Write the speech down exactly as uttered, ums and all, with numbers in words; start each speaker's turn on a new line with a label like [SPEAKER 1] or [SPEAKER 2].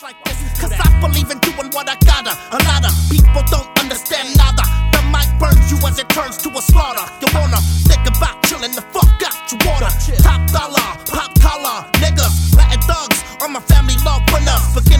[SPEAKER 1] like this, cause I believe in doing what I gotta. A lot of people don't understand nada. The mic burns you as it turns to a slaughter. You wanna think about chilling the fuck out your water. Top dollar, pop collar, niggas, Latin thugs, all my family love winners. Forget